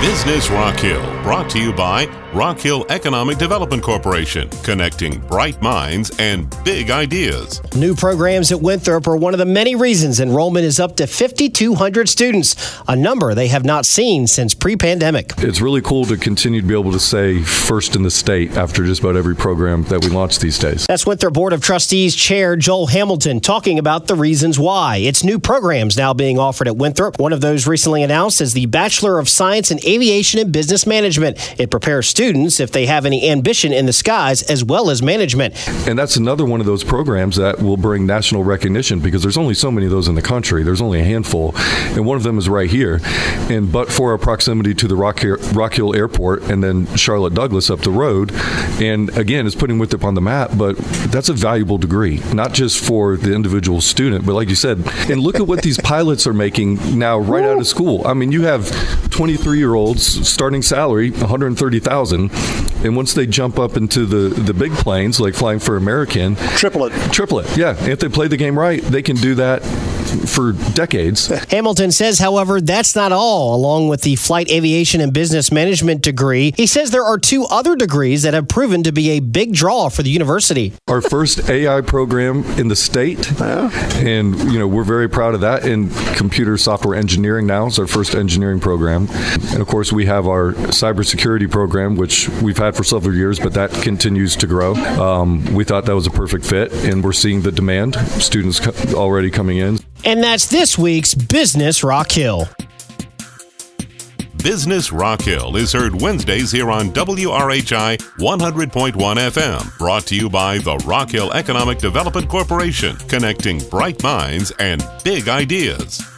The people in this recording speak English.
Business Rock Hill, brought to you by Rock Hill Economic Development Corporation, connecting bright minds and big ideas. New programs at Winthrop are one of the many reasons enrollment is up to 5,200 students, a number they have not seen since pre-pandemic. It's really cool to continue to be able to say first in the state after just about every program that we launch these days. That's Winthrop Board of Trustees Chair Joel Hamilton talking about the reasons why. It's new programs now being offered at Winthrop. One of those recently announced is the Bachelor of Science in Aviation and Business Management. It prepares students if they have any ambition in the skies as well as management. And that's another one of those programs that will bring national recognition because there's only so many of those in the country. There's only a handful, and one of them is right here. And but for our proximity to the Rock Hill Airport and then Charlotte Douglas up the road, and again, it's putting Winthrop on the map, but that's a valuable degree, not just for the individual student, but like you said, and look at what these pilots are making now right out of school. I mean, you have 23-year-olds starting salary $130,000, and once they jump up into the big planes, like flying for American, triplet, yeah. If they play the game right, they can do that for decades. Hamilton says, however, that's not all. Along with the Flight Aviation and Business Management degree, he says there are two other degrees that have proven to be a big draw for the university. Our first AI program in the state, and we're very proud of that. And computer software engineering now is our first engineering program. And of course, we have our cybersecurity program, which we've had for several years, but that continues to grow. We thought that was a perfect fit, and we're seeing the demand, students already coming in. And that's this week's Business Rock Hill. Business Rock Hill is heard Wednesdays here on WRHI 100.1 FM. Brought to you by the Rock Hill Economic Development Corporation, connecting bright minds and big ideas.